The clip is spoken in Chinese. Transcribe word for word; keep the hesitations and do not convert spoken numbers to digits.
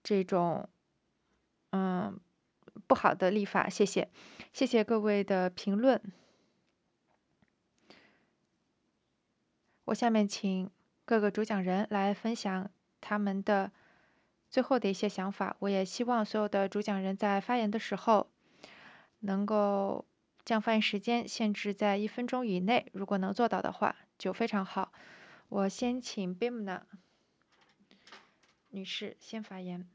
这种嗯不好的立法。谢谢，谢谢各位的评论。我下面请各个主讲人来分享他们的最后的一些想法。我也希望所有的主讲人在发言的时候能够将发言时间限制在一分钟以内，如果能做到的话就非常好。我先请 Bimna 女士先发言。